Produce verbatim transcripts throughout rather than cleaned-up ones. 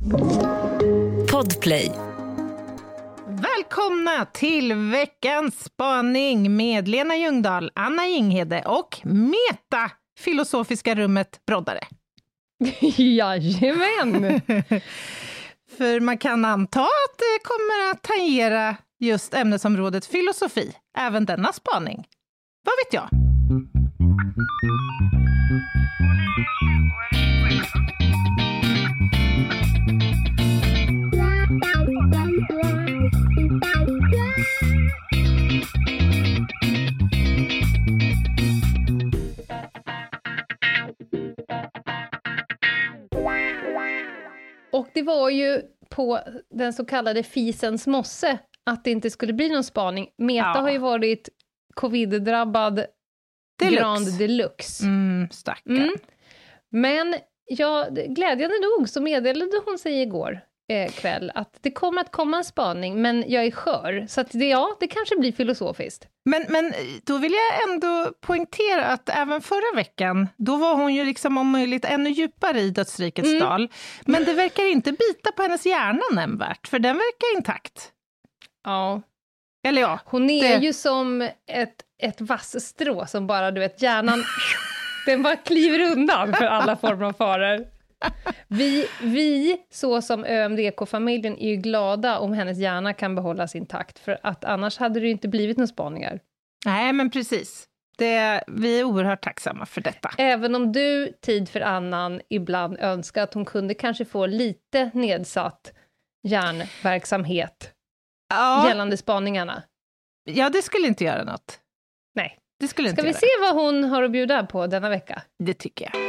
Podplay. Välkomna till veckans spaning med Lena Ljungdahl, Anna Jinghede och Meta, filosofiska rummet Broddare. Jajamän! För man kan anta att det kommer att tangera just ämnesområdet filosofi, även denna spaning. Vad vet jag? Och det var ju på den så kallade fisens mosse att det inte skulle bli någon spaning. Meta Ja. har ju varit covid-drabbad Deluxe. grand deluxe. Mm, stackar. Mm. Men ja, glädjande nog så meddelade hon sig igår eh, kväll att det kommer att komma en spaning, men jag är skör. Så att det, ja, det kanske blir filosofiskt. Men, men då vill jag ändå poängtera att även förra veckan, då var hon ju liksom om möjligt ännu djupare i dödsrikets Mm. dal. Men det verkar inte bita på hennes hjärna nämnvärt, för den verkar intakt. Ja. Eller ja. Hon är det... ju som ett, ett vassstrå som bara, du vet, hjärnan, den bara kliver undan för alla former av faror. Vi, vi, så som Ö M D K-familjen, är ju glada om hennes hjärna kan behållas intakt, för att annars hade det ju inte blivit några spaningar. Nej, men precis. Det, vi är oerhört tacksamma för detta. Även om du, tid för annan, ibland önskar att hon kunde kanske få lite nedsatt hjärnverksamhet Ja, gällande spaningarna. ja, det skulle inte göra något. Nej. Det skulle Ska inte vi göra. se vad hon har att bjuda på denna vecka? Det tycker jag.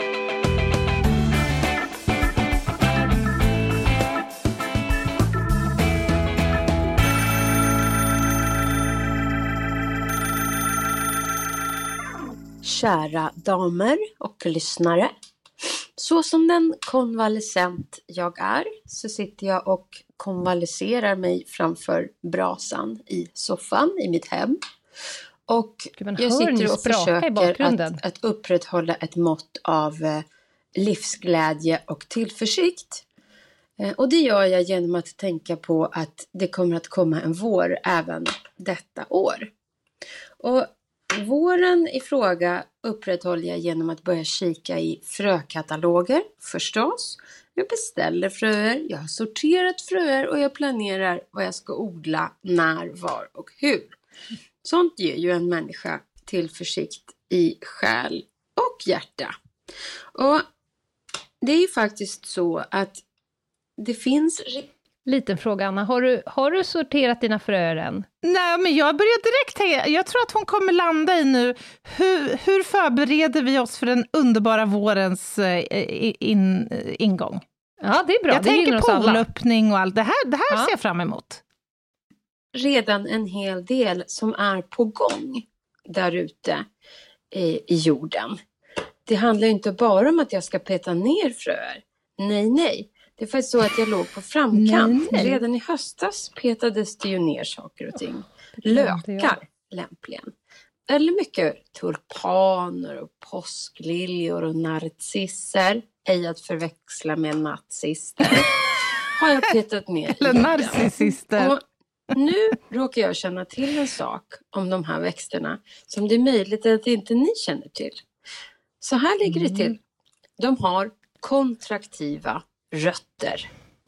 Kära damer och lyssnare. Så som den konvalescent jag är så sitter jag och konvalescerar mig framför brasan i soffan i mitt hem. Och Gud, man jag hör ni sitter och spraka i försöker bakgrunden. att, att upprätthålla ett mått av eh, livsglädje och tillförsikt. Eh, och det gör jag genom att tänka på att det kommer att komma en vår även detta år. Och våren i fråga upprätthåller jag genom att börja kika i frökataloger, förstås. Jag beställer fröer, jag har sorterat fröer och jag planerar vad jag ska odla, när, var och hur. Sånt ger ju en människa tillförsikt i själ och hjärta. Och det är ju faktiskt så att det finns... Liten fråga, Anna. Har du, har du sorterat dina fröer än? Nej, men jag börjar direkt tänka, jag tror att hon kommer landa i nu, hur, hur förbereder vi oss för den underbara vårens eh, in, ingång? Ja, det är bra. Jag det tänker oss alla. poolöppning och allt det här, det här Ja. ser jag fram emot. redan en hel del som är på gång där ute i, i jorden. Det handlar ju inte bara om att jag ska peta ner fröer. Nej, nej. Det är faktiskt så att jag låg på framkant. Nej, nej. Redan i höstas petades det ju ner saker och ting. det glömde jag. Lökar lämpligen. Eller mycket tulpaner och påskliljor och narcisser. Ej att förväxla med nazister. Har jag petat ner. Eller i jorden. narcissister. Och nu råkar jag känna till en sak om de här växterna som det är möjligt att inte ni känner till. Så här ligger det till. De har kontraktiva rötter.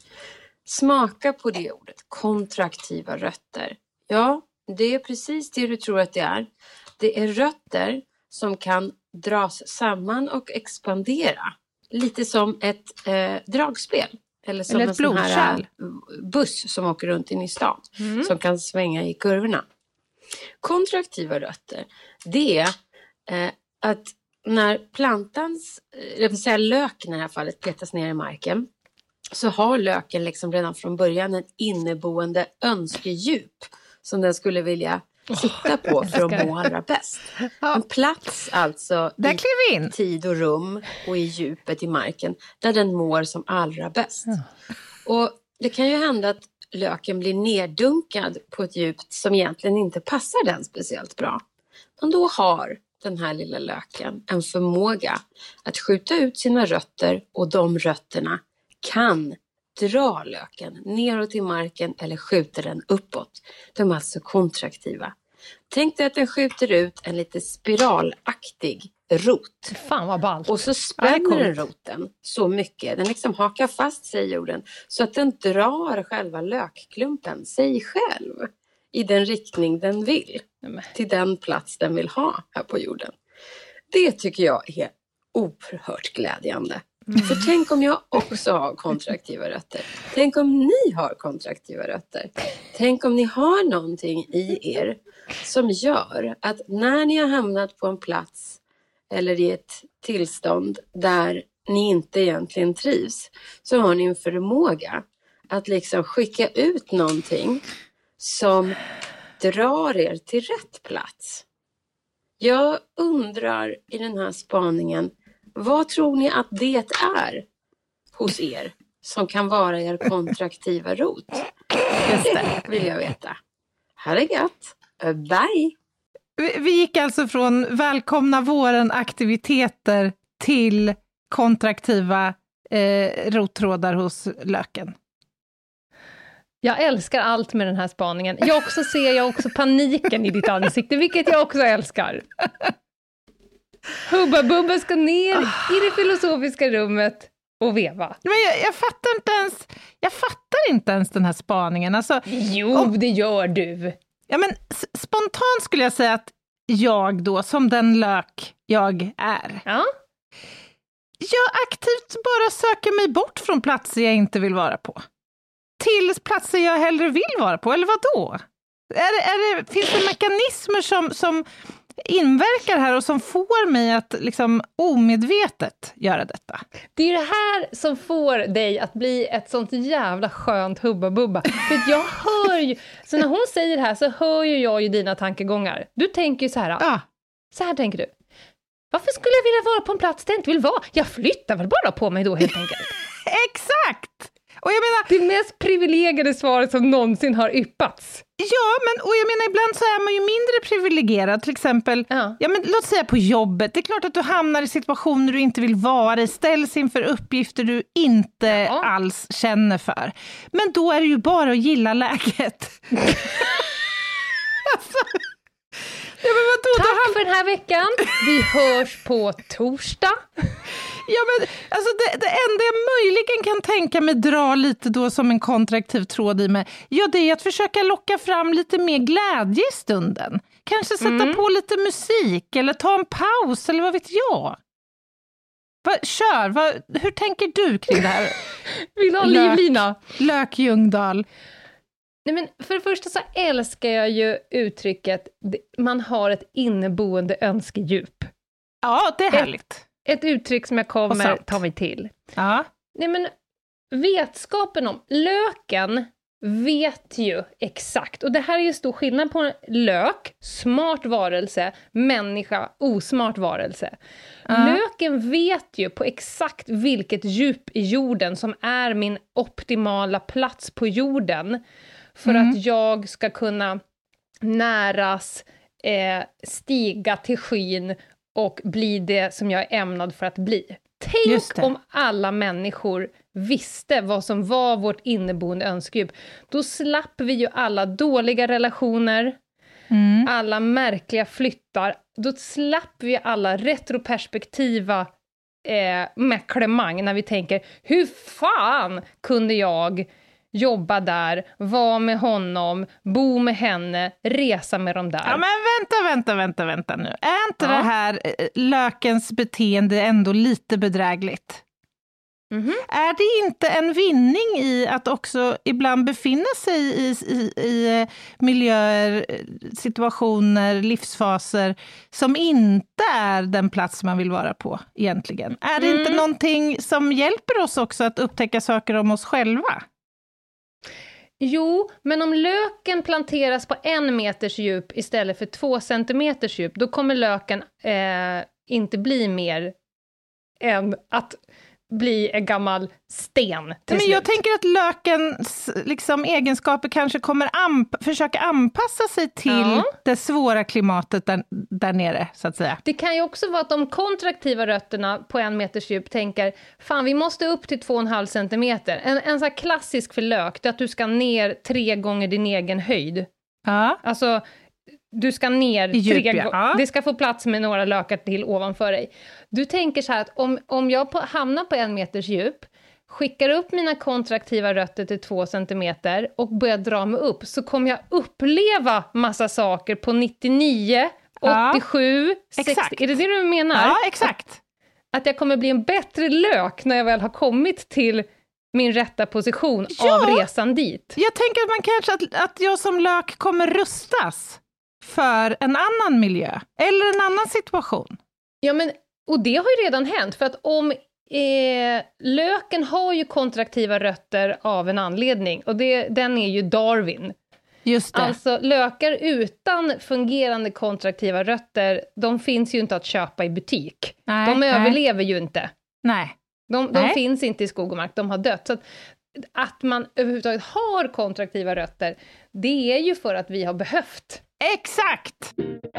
Smaka på det ordet. Kontraktiva rötter. Ja, det är precis det du tror att det är. Det är rötter som kan dras samman och expandera. Lite som ett eh, dragspel. Eller som Eller en ett sån här blodkärl. eh, buss som åker runt in i stan. Mm. Som kan svänga i kurvorna. Kontraktiva rötter. Det är eh, att när plantans, eh, jag vill säga löken i det här fallet, petas ner i marken. Så har löken liksom redan från början en inneboende önskedjup. Som den skulle vilja sitta på för att må allra bäst. En plats alltså Där i klev vi in. tid och rum och i djupet i marken. Där den mår som allra bäst. Och det kan ju hända att löken blir neddunkad på ett djup som egentligen inte passar den speciellt bra. Men då har den här lilla löken en förmåga att skjuta ut sina rötter och de rötterna kan drar löken neråt i marken eller skjuter den uppåt. De är alltså kontraktiva. Tänk dig att den skjuter ut en lite spiralaktig rot. Fan vad ballt. Och så spänner den roten så mycket. Den liksom hakar fast sig i jorden. Så att den drar själva lökklumpen, sig själv. I den riktning den vill. Mm. Till den plats den vill ha här på jorden. Det tycker jag är oerhört glädjande. Mm. För tänk om jag också har kontraktiva rötter. Tänk om ni har kontraktiva rötter. Tänk om ni har någonting i er som gör att när ni har hamnat på en plats eller i ett tillstånd där ni inte egentligen trivs, så har ni en förmåga att liksom skicka ut någonting som drar er till rätt plats. Jag undrar i den här spaningen, vad tror ni att det är hos er som kan vara er kontraktiva rot? Just det vill jag veta. Ha det gött. Bye! Vi gick alltså från välkomna våren-aktiviteter till kontraktiva eh, rottrådar hos löken. Jag älskar allt med den här spaningen. Jag också ser jag också paniken i ditt ansikte, vilket jag också älskar. Hubba Bubba ska ner i det filosofiska rummet och veva. Men jag, jag fattar inte ens jag fattar inte ens den här spaningen. Alltså, jo, om, det gör du. Ja, men spontant skulle jag säga att jag då, som den lök jag är, ja? jag aktivt bara söker mig bort från platser jag inte vill vara på. Till platser jag hellre vill vara på, eller vad då? Är det, är det, finns det mekanismer som, som inverkar här och som får mig att liksom omedvetet göra detta? Det är det här som får dig att bli ett sånt jävla skönt hubba-bubba. För jag hör ju, så när hon säger det här så hör ju jag ju dina tankegångar. Du tänker ju så här, ja. Så här tänker du. Varför skulle jag vilja vara på en plats där jag inte vill vara? Jag flyttar väl bara på mig då helt enkelt. Exakt! Och jag menar, det mest privilegierade svaret som någonsin har yppats. Ja, men och jag menar ibland så är man ju mindre privilegierad, till exempel, ja. Ja, men låt säga på jobbet. Det är klart att du hamnar i situationer du inte vill vara i, ställs inför uppgifter du inte ja. alls känner för. Men då är det ju bara att gilla läget. alltså, ja, men vadå, tack han... för den här veckan. Vi hörs på torsdag. Ja, men alltså det, det enda jag möjligen kan tänka mig dra lite då som en kontraktiv tråd i mig, ja, det är att försöka locka fram lite mer glädje i stunden. Kanske sätta mm. på lite musik eller ta en paus eller vad vet jag. Va, kör, va, hur tänker du kring det här? Vill du ha livlina? Lök Ljungdahl. Nej, men för det första så älskar jag ju uttrycket man har ett inneboende önskedjup. Ja, det är härligt. Ett, ett uttryck som jag kommer ta mig till. Ja. Nej, men vetskapen om löken vet ju exakt. Och det här är ju stor skillnad på lök, smart varelse, människa, osmart varelse. Ja. Löken vet ju på exakt vilket djup i jorden som är min optimala plats på jorden. För mm. att jag ska kunna näras, eh, stiga till skyn och bli det som jag är ämnad för att bli. Tänk om alla människor visste vad som var vårt inneboende önskedjup. Då slapp vi ju alla dåliga relationer, mm. alla märkliga flyttar. Då slapp vi alla retroperspektiva eh, mäklemang när vi tänker, hur fan kunde jag jobba där, vara med honom, bo med henne, resa med dem där. Ja, men vänta, vänta, vänta, vänta nu. Är inte ja. det här lökens beteende ändå lite bedrägligt? Mm-hmm. Är det inte en vinning i att också ibland befinna sig i, i, i miljöer, situationer, livsfaser som inte är den plats man vill vara på egentligen? Är det mm. inte någonting som hjälper oss också att upptäcka saker om oss själva? Jo, men om löken planteras på en meters djup istället för två centimeters djup, då kommer löken eh, inte bli mer än att bli en gammal sten till Men slut. jag tänker att lökens liksom, egenskaper kanske kommer amp- försöka anpassa sig till ja. det svåra klimatet där, där nere, så att säga. Det kan ju också vara att de kontraktiva rötterna på en meters djup tänker, fan vi måste upp till två och en halv centimeter. En, en sån här klassisk för lök, det är att du ska ner tre gånger din egen höjd. Ja. Alltså, du ska ner djup, tre ja. gånger. Det ska få plats med några lökar till ovanför dig. Du tänker så här att om, om jag på, hamnar på en meters djup, skickar upp mina kontraktiva rötter till två centimeter och börjar dra mig upp, så kommer jag uppleva massa saker på nittionio, ja. åttiosju, sextio. Är det det du menar? Ja, exakt. Att, att jag kommer bli en bättre lök när jag väl har kommit till min rätta position ja. av resan dit. Jag tänker att man kanske att, att jag som lök kommer rustas för en annan miljö eller en annan situation. Ja, men och det har ju redan hänt, för att om eh, löken har ju kontraktiva rötter av en anledning, och det, den är ju Darwin. Just det. Alltså lökar utan fungerande kontraktiva rötter, de finns ju inte att köpa i butik. Nej, de nej. överlever ju inte. Nej. De, de finns inte i skog och mark, de har dött. Så att, att man överhuvudtaget har kontraktiva rötter, det är ju för att vi har behövt. Exakt!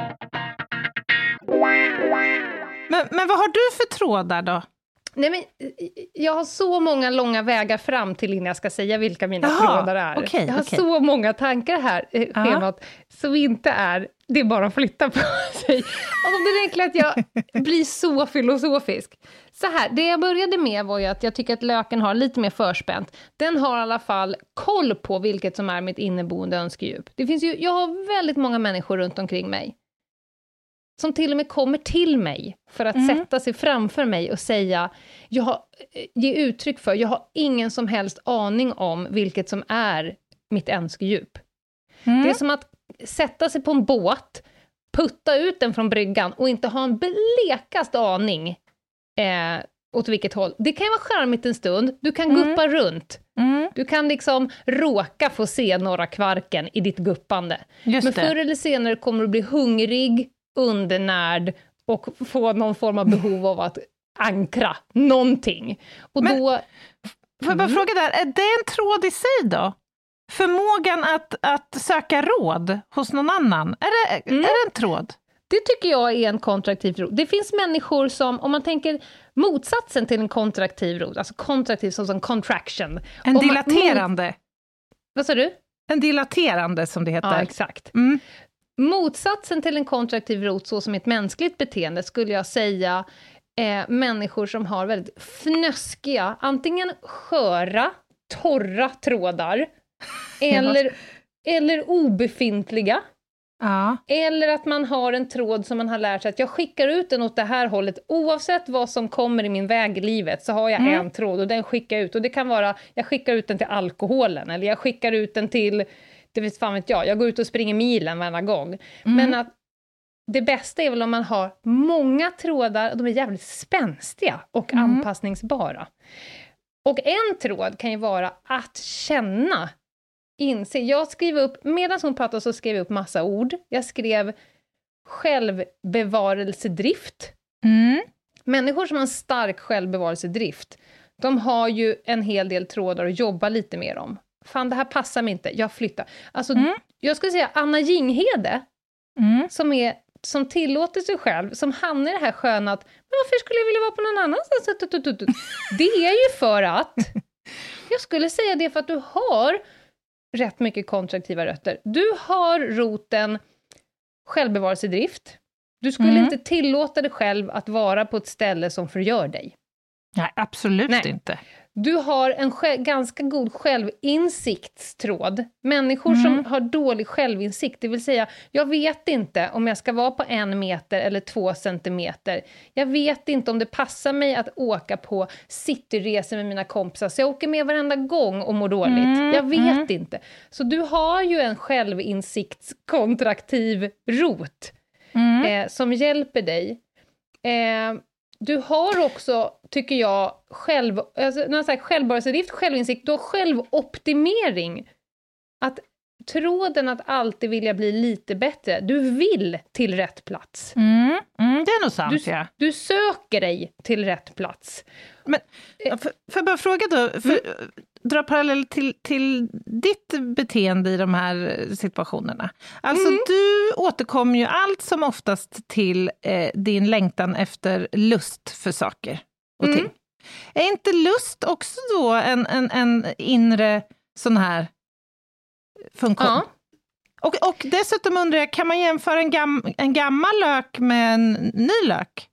Men, men vad har du för trådar då? Nej, men jag har så många långa vägar fram till innan jag ska säga vilka mina Jaha, trådar är. Okay, jag har okay. så många tankar här, eh, schemat, som inte är, det är bara att flytta på sig. Och det räcker att jag blir så filosofisk. Så här, det jag började med var ju att jag tycker att löken har lite mer förspänt. Den har i alla fall koll på vilket som är mitt inneboende önskedjup. Det finns ju, jag har väldigt många människor runt omkring mig som till och med kommer till mig för att mm. sätta sig framför mig och säga, jag har, ge uttryck för, jag har ingen som helst aning om vilket som är mitt önskedjup. Mm. Det är som att sätta sig på en båt, putta ut den från bryggan och inte ha en blekast aning eh, åt vilket håll. Det kan ju vara charmigt en stund, du kan guppa mm. runt. Mm. Du kan liksom råka få se några kvarken i ditt guppande. Just Men förr det. eller senare kommer du bli hungrig, undernärd och få någon form av behov av att ankra någonting. Och Men, då... Får jag bara mm. fråga där, är det en tråd i sig då? Förmågan att, att söka råd hos någon annan, är det, mm. är det en tråd? Det tycker jag är en kontraktiv tråd. Det finns människor som, om man tänker motsatsen till en kontraktiv tråd, alltså kontraktiv som en contraction. En dilaterande. Man, vad sa du? En dilaterande som det heter. Ja, exakt. Mm. Motsatsen till en kontraktiv rot, så som ett mänskligt beteende, skulle jag säga eh, människor som har väldigt fnöskiga, antingen sköra, torra trådar, eller, eller obefintliga. Ja. Eller att man har en tråd som man har lärt sig att jag skickar ut den åt det här hållet, oavsett vad som kommer i min väg i livet, så har jag mm. en tråd och den skickar ut. Och det kan vara, jag skickar ut den till alkoholen, eller jag skickar ut den till, det vet fan vet jag, jag går ut och springer milen varje gång. Mm. Men att det bästa är väl om man har många trådar, de är jävligt spänstiga och mm. anpassningsbara. Och en tråd kan ju vara att känna, inse. Jag skrev upp, medan hon pratade så skrev jag upp massa ord. Jag skrev självbevarelsedrift. Mm. Människor som har en stark självbevarelsedrift, de har ju en hel del trådar att jobba lite mer om. Fan, det här passar mig inte, jag flyttar. Alltså, mm. jag skulle säga Anna Jinghede, mm. som, är, som tillåter sig själv, som hamnar i det här sköna att, men varför skulle jag vilja vara på någon annanstans? Det är ju för att, jag skulle säga det för att du har rätt mycket kontraktiva rötter. Du har roten självbevarelsedrift. Du skulle mm. inte tillåta dig själv att vara på ett ställe som förgör dig. Nej, absolut Nej. inte. Du har en sj- ganska god självinsiktstråd. Människor mm. som har dålig självinsikt, det vill säga, jag vet inte om jag ska vara på en meter eller två centimeter. Jag vet inte om det passar mig att åka på cityresor med mina kompisar, så jag åker med varenda gång och mår dåligt. Mm. Jag vet mm. inte. Så du har ju en självinsiktskontraktiv rot mm. eh, som hjälper dig. Eh, Du har också, tycker jag, själv, alltså, när jag säger självbevarelsedrift, självinsikt, du har självoptimering. Att tråden att alltid vilja bli lite bättre. Du vill till rätt plats. Mm, mm, det är nog sant, du, ja. Du söker dig till rätt plats. Men för, för jag bara fråga då, för, mm. dra parallell till, till ditt beteende i de här situationerna. Alltså mm. du återkommer ju allt som oftast till eh, din längtan efter lust för saker och mm. ting. Är inte lust också då en, en, en inre sån här funktion? Ja. Och, och dessutom undrar jag, kan man jämföra en, gam, en gammal lök med en ny lök?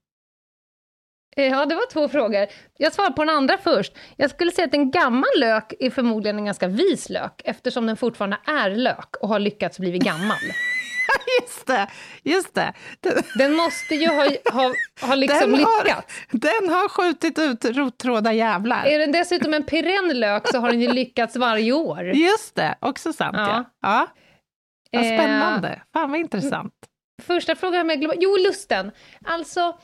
Ja, det var två frågor. Jag svarar på den andra först. Jag skulle säga att en gammal lök är förmodligen en ganska vis lök, eftersom den fortfarande är lök och har lyckats bli gammal. Just det, just det. Den, den måste ju ha, ha, ha liksom den har, lyckats. Den har skjutit ut rottråda jävlar. Är den dessutom en perenn lök så har den ju lyckats varje år. Just det, också sant. Ja. Ja. Ja. Ja, spännande. Eh, Fan vad intressant. Första frågan med global... Jo, lusten. Alltså,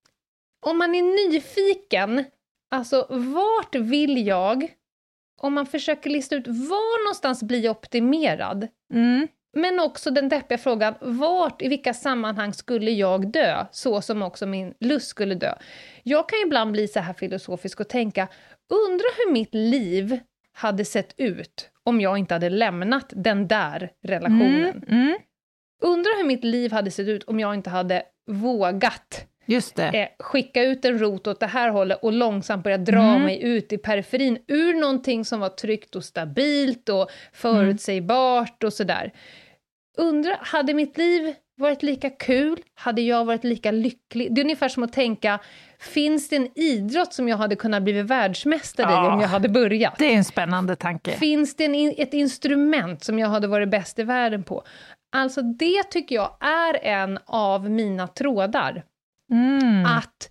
om man är nyfiken, alltså vart vill jag? Om man försöker lista ut var någonstans blir optimerad. Mm. Men också den deppiga frågan, vart, i vilka sammanhang skulle jag dö? Så som också min lust skulle dö. Jag kan ibland bli så här filosofisk och tänka, undra hur mitt liv hade sett ut om jag inte hade lämnat den där relationen. Mm, mm. Undrar hur mitt liv hade sett ut om jag inte hade vågat Just det. Eh, skicka ut en rot åt det här hållet och långsamt börja dra mm. mig ut i periferin ur någonting som var tryggt och stabilt och förutsägbart och sådär. Undrar, hade mitt liv varit lika kul? Hade jag varit lika lycklig? Det är ungefär som att tänka, finns det en idrott som jag hade kunnat bli världsmästare ja, i om jag hade börjat? Det är en spännande tanke. Finns det en, ett instrument som jag hade varit bäst i världen på? Alltså det tycker jag är en av mina trådar. Mm. Att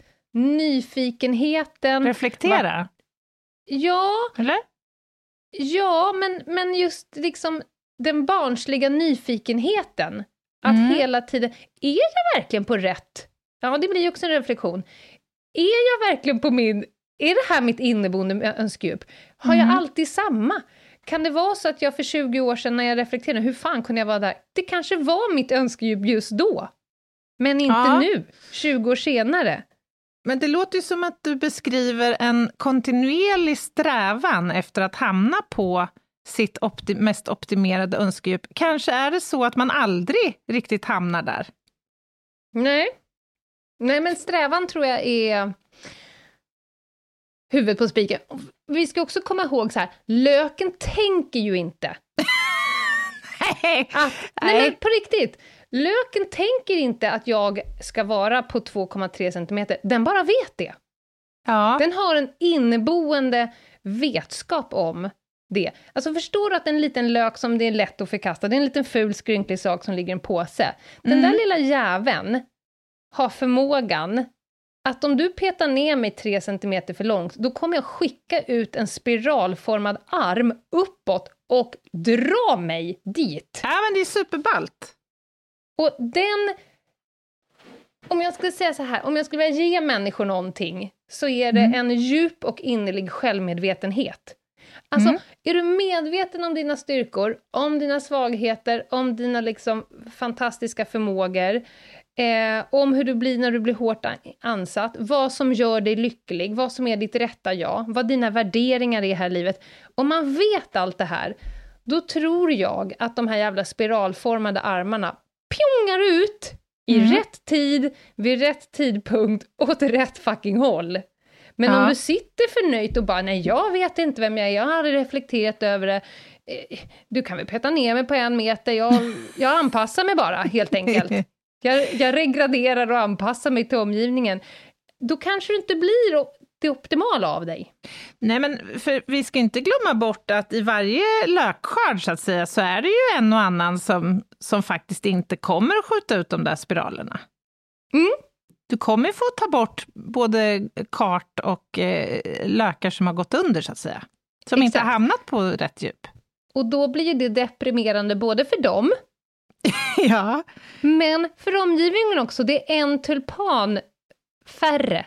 nyfikenheten... Reflektera? Var, ja. Eller? Ja, men, men just liksom den barnsliga nyfikenheten. Att mm. hela tiden, är jag verkligen på rätt? Ja, det blir också en reflektion. Är jag verkligen på min, är det här mitt inneboende önskedjup? Har mm. jag alltid samma? Kan det vara så att jag för tjugo år sedan när jag reflekterade, hur fan kunde jag vara där? Det kanske var mitt önskedjup just då. Men inte ja. nu, tjugo år senare. Men det låter ju som att du beskriver en kontinuerlig strävan efter att hamna på sitt opti- mest optimerade önskedjup. Kanske är det så att man aldrig riktigt hamnar där? Nej. Nej, men strävan tror jag är huvudet på spiken. Vi ska också komma ihåg så här, löken tänker ju inte. nej. Att, nej, men på riktigt. Löken tänker inte att jag ska vara på två komma tre centimeter. Den bara vet det. Ja. Den har en inneboende vetskap om det. Alltså förstår du att en liten lök som det är lätt att förkasta, det är en liten ful skrynklig sak som ligger i en påse. Den mm. där lilla jäveln har förmågan att om du petar ner mig tre centimeter för långt, då kommer jag skicka ut en spiralformad arm uppåt och dra mig dit. Ja, men det är superballt. Och den, om jag skulle säga så här, om jag skulle vilja ge människor någonting, så är det mm. en djup och innerlig självmedvetenhet. Alltså, mm. är du medveten om dina styrkor, om dina svagheter, om dina liksom fantastiska förmågor, eh, om hur du blir när du blir hårt ansatt, vad som gör dig lycklig, vad som är ditt rätta jag, vad dina värderingar är här i livet. Om man vet allt det här, då tror jag att de här jävla spiralformade armarna pjongar ut i mm. rätt tid, vid rätt tidpunkt, åt rätt fucking håll. Men ja. om du sitter förnöjt och bara, nej jag vet inte vem jag är, jag har reflekterat över det, du kan väl peta ner mig på en meter, jag, jag anpassar mig bara helt enkelt. Jag, jag regraderar och anpassar mig till omgivningen. Då kanske det inte blir det optimala av dig. Nej, men för vi ska inte glömma bort att i varje lökskörd så att säga, så är det ju en och annan som, som faktiskt inte kommer att skjuta ut de där spiralerna. Mm. Du kommer få ta bort både kart och eh, lökar som har gått under så att säga. Som Exakt. inte har hamnat på rätt djup. Och då blir ju det deprimerande både för dem. ja. Men för omgivningen också. Det är en tulpan färre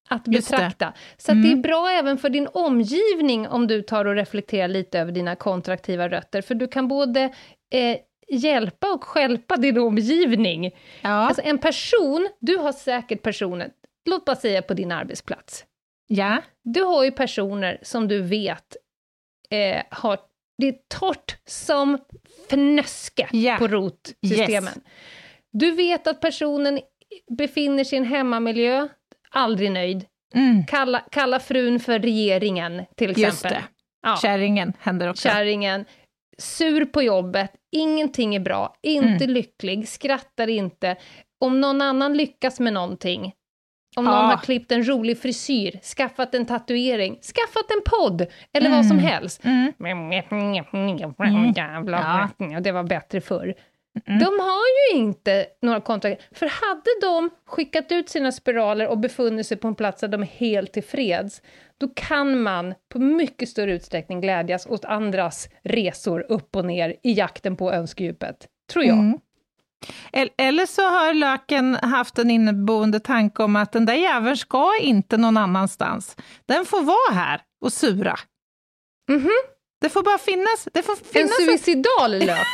att betrakta. Så att mm. det är bra även för din omgivning om du tar och reflekterar lite över dina kontraktiva rötter. För du kan både eh, hjälpa och stjälpa din omgivning. Ja. Alltså en person, du har säkert personer, låt bara säga på din arbetsplats. Ja. Du har ju personer som du vet eh, har, det är torrt som fnöske yeah. på rotsystemen. Yes. Du vet att personen befinner sig i en hemmamiljö, aldrig nöjd. Mm. Kalla, kalla frun för regeringen till exempel. Just det. Ja. Kärringen händer också. Kärringen. Sur på jobbet, ingenting är bra, inte mm. lycklig, skrattar inte. Om någon annan lyckas med någonting, om någon ah. har klippt en rolig frisyr, skaffat en tatuering, skaffat en podd, eller mm. vad som helst. Mm. Mm. Jävla, ja. Det var bättre förr. Mm. De har ju inte några kontrakt. För hade de skickat ut sina spiraler och befunnit sig på en plats där de är helt tillfreds, då kan man på mycket större utsträckning glädjas åt andras resor upp och ner i jakten på önskedjupet. Tror jag. Mm. Eller så har löken haft en inneboende tanke om att den där jäveln ska inte någon annanstans. Den får vara här och sura. Mm-hmm. Det får bara finnas. Det får finnas en suicidal lök.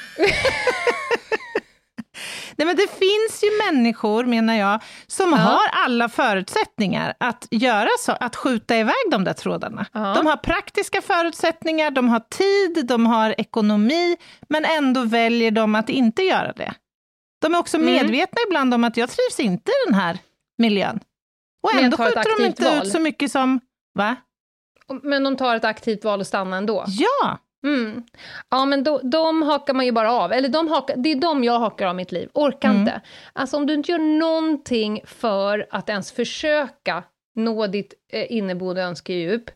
Nej, men det finns ju människor, menar jag, som ja. har alla förutsättningar att göra så, att skjuta iväg de där trådarna. Ja. De har praktiska förutsättningar, de har tid, de har ekonomi, men ändå väljer de att inte göra det. De är också mm. medvetna ibland om att jag trivs inte i den här miljön. Och ändå skjuter de inte val. ut så mycket som, va? Men de tar ett aktivt val och stannar ändå. Ja! Mm. Ja, men då, de hakar man ju bara av. Eller de hakar, det är de jag hakar av mitt liv. Orkar mm. inte. Alltså om du inte gör någonting för att ens försöka nå ditt eh, inneboende önskedjup,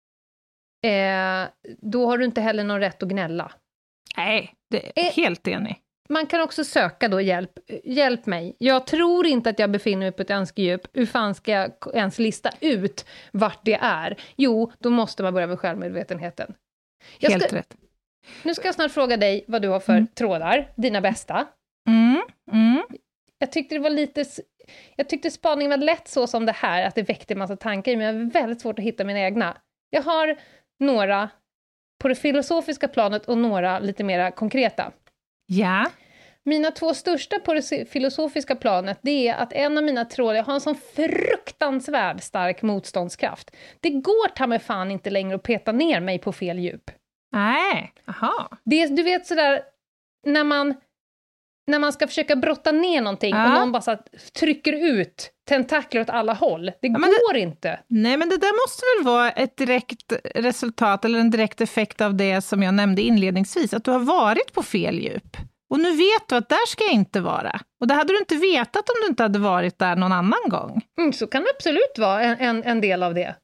eh, då har du inte heller någon rätt att gnälla. Nej, det är eh, helt enig. Man kan också söka då hjälp. Hjälp mig. Jag tror inte att jag befinner mig på ett önskedjup. Hur fan ska jag ens lista ut vart det är? Jo, då måste man börja med självmedvetenheten. Jag Helt ska, rätt. Nu ska jag snart fråga dig vad du har för mm. trådar, dina bästa. Mm. Mm. Jag tyckte det var lite, jag tyckte spaningen var lätt så som det här, att det väckte en massa tankar, men jag har väldigt svårt att hitta mina egna. Jag har några på det filosofiska planet och några lite mer konkreta. Ja. Mina två största på det filosofiska planet, det är att en av mina trådar, jag har en sån fruktansvärd stark motståndskraft. Det går ta mig fan inte längre att peta ner mig på fel djup. Nej, aha. Det, du vet sådär, när man, när man ska försöka brotta ner någonting ja. och någon bara så att trycker ut tentakler åt alla håll. Det ja, går det, inte. Nej, men det där måste väl vara ett direkt resultat eller en direkt effekt av det som jag nämnde inledningsvis, att du har varit på fel djup. Och nu vet du att där ska jag inte vara. Och det hade du inte vetat om du inte hade varit där någon annan gång. Mm, så kan det absolut vara en, en, en del av det.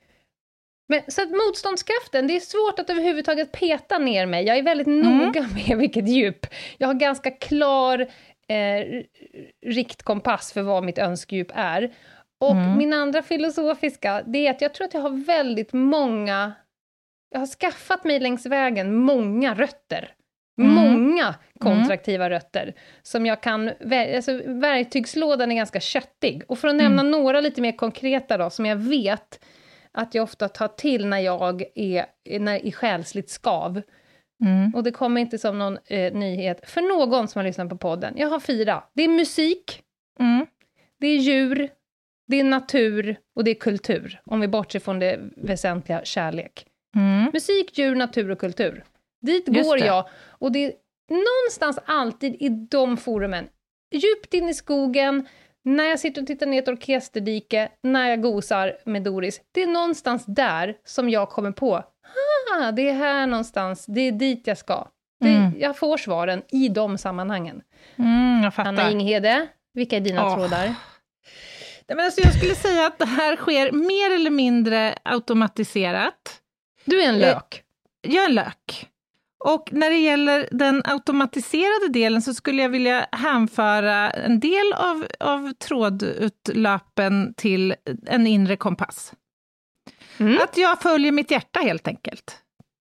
Men, så att motståndskraften, det är svårt att överhuvudtaget peta ner mig. Jag är väldigt mm. noga med vilket djup. Jag har ganska klar eh, riktkompass för vad mitt önskedjup är. Och mm. min andra filosofiska, det är att jag tror att jag har väldigt många... Jag har skaffat mig längs vägen många rötter. Mm. Många kontraktiva mm. rötter som jag kan, alltså verktygslådan är ganska köttig. Och för att nämna mm. några lite mer konkreta då, som jag vet att jag ofta tar till när jag är när, i själsligt skav. Mm. Och det kommer inte som någon eh, nyhet för någon som har lyssnat på podden. Jag har fyra. Det är musik, mm. det är djur, det är natur och det är kultur. Om vi bortser från det väsentliga kärlek. Mm. Musik, djur, natur och kultur. Dit Just går det. jag. Och det är någonstans alltid i de forumen. Djupt in i skogen. När jag sitter och tittar ner ett orkesterdike. När jag gosar med Doris. Det är någonstans där som jag kommer på. Ah, det är här någonstans. Det är dit jag ska. Det, mm. Jag får svaren i de sammanhangen. Mm, jag fattar. Anna Inghede, vilka är dina oh. trådar? Nej, men alltså jag skulle säga att det här sker mer eller mindre automatiserat. Du är en lök. Jag är en lök. Och när det gäller den automatiserade delen så skulle jag vilja hänföra en del av, av trådutlöpen till en inre kompass. Mm. Att jag följer mitt hjärta helt enkelt.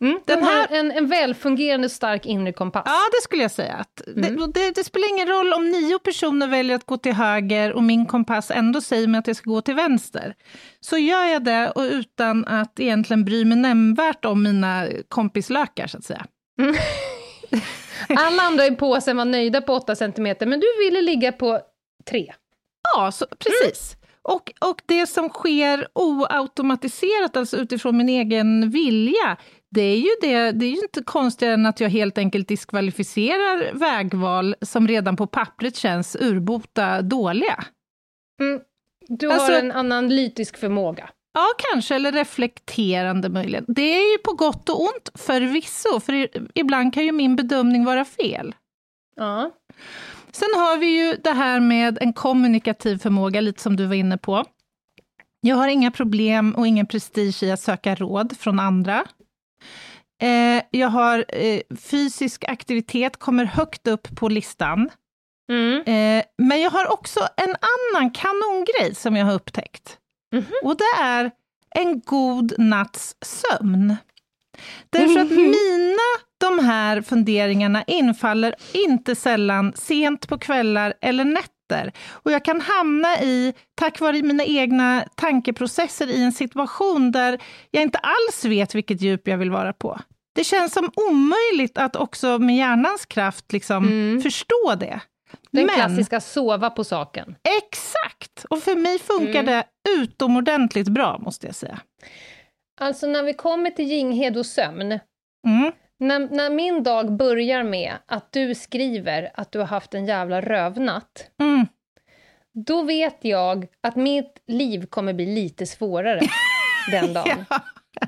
Mm, den här... har en, en välfungerande stark inre kompass. Ja, det skulle jag säga. Att mm. det, det, det spelar ingen roll om nio personer väljer att gå till höger och min kompass ändå säger mig att jag ska gå till vänster. Så gör jag det och utan att egentligen bry mig nämnvärt om mina kompislökar, så att säga. Mm. Alla andra i påsen var nöjda på åtta centimeter, men du ville ligga på tre. Ja, så, precis. Mm. Och, och det som sker oautomatiserat, alltså utifrån min egen vilja, det är ju, det, det är ju inte konstigare än att jag helt enkelt diskvalificerar vägval som redan på pappret känns urbota dåliga. Mm. Du alltså, har en analytisk förmåga. Ja, kanske, eller reflekterande möjligen. Det är ju på gott och ont förvisso, för ibland kan ju min bedömning vara fel. Ja. Sen har vi ju det här med en kommunikativ förmåga, lite som du var inne på. Jag har inga problem och ingen prestige i att söka råd från andra. Eh, jag har eh, fysisk aktivitet, kommer högt upp på listan. Mm. Eh, men jag har också en annan kanongrej som jag har upptäckt. Mm-hmm. Och det är en god natts sömn. Därför att mina, de här funderingarna infaller inte sällan sent på kvällar eller nätter. Och jag kan hamna i, tack vare mina egna tankeprocesser, i en situation där jag inte alls vet vilket djup jag vill vara på. Det känns som omöjligt att också med hjärnans kraft liksom mm. förstå det. Den Men, klassiska sova på saken. Exakt! Och för mig funkar mm. det utomordentligt bra, måste jag säga. Alltså när vi kommer till Ginghede och sömn, mm. när, när min dag börjar med att du skriver att du har haft en jävla rövnatt, mm. då vet jag att mitt liv kommer bli lite svårare den dagen. Ja.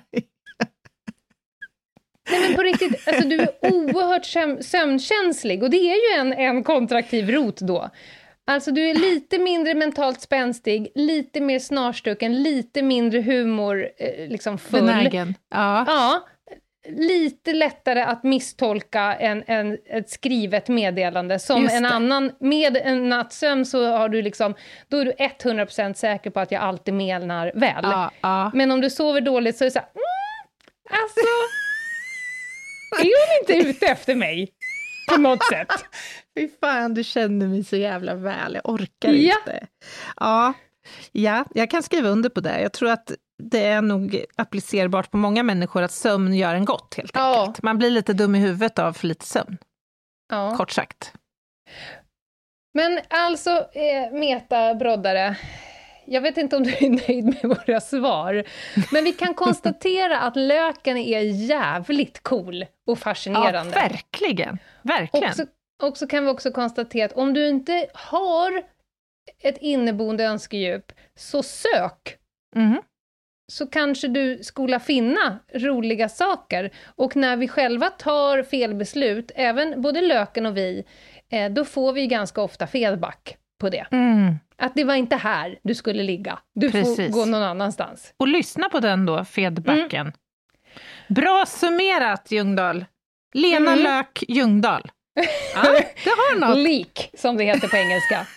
Nej, men på riktigt, alltså du är oerhört söm- sömnkänslig och det är ju en, en kontraktiv rot då. Alltså du är lite mindre mentalt spänstig, lite mer snarstucken, lite mindre humor eh, liksom full. Benägen. Ja. Ja, lite lättare att misstolka en, en, ett skrivet meddelande. Som Just en det. annan, med en nattsömn så har du liksom, då är du hundra procent säker på att jag alltid menar väl. Ja, ja. Men om du sover dåligt så är det så här, mm, alltså, är hon inte ute efter mig? På något sätt. Fy fan, du känner mig så jävla väl. Jag orkar ja. inte. Ja. ja, jag kan skriva under på det. Jag tror att det är nog applicerbart på många människor att sömn gör en gott, helt ja. enkelt. Man blir lite dum i huvudet av för lite sömn. Ja. Kort sagt. Men alltså, eh, Meta Broddare, jag vet inte om du är nöjd med våra svar, men vi kan konstatera att löken är jävligt cool och fascinerande. Ja, verkligen. Verkligen. Och så, och så kan vi också konstatera att om du inte har ett inneboende önskedjup, så sök. Mm. Så kanske du skola finna roliga saker. Och när vi själva tar felbeslut, även både löken och vi, eh, då får vi ganska ofta feedback på det. Mm. Att det var inte här du skulle ligga. Du Precis. får gå någon annanstans. Och lyssna på den då, feedbacken. Mm. Bra summerat, Ljungdahl. Lena mm. Lök Ljungdahl. Ja, det har något. Leak, som det heter på engelska.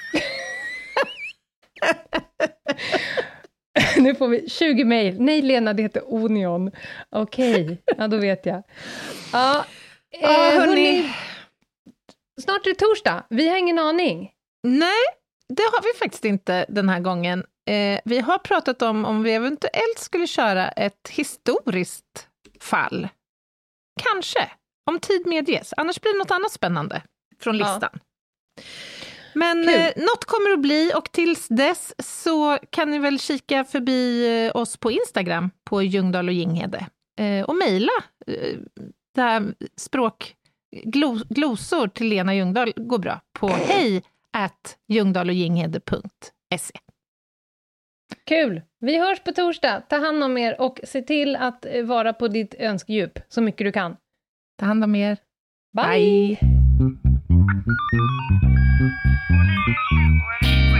Nu får vi tjugo mejl. Nej, Lena, det heter Onion. Okej, okay. Ja, då vet jag. Ja, eh, ja hörni. hörni. Snart är det torsdag. Vi har ingen aning. Nej, det har vi faktiskt inte den här gången. Eh, vi har pratat om om vi eventuellt skulle köra ett historiskt fall. Kanske, om tid medges. Annars blir det något annat spännande från listan. Ja. Men eh, något kommer att bli, och tills dess så kan ni väl kika förbi eh, oss på Instagram på Ljungdahl och Ginghede. Eh, och mejla eh, det här språk, glos, glosor till Lena Ljungdahl går bra på hej at ljungdahloginghede punkt se. Kul! Vi hörs på torsdag. Ta hand om er och se till att vara på ditt önskdjup så mycket du kan. Ta hand om er. Bye! Bye.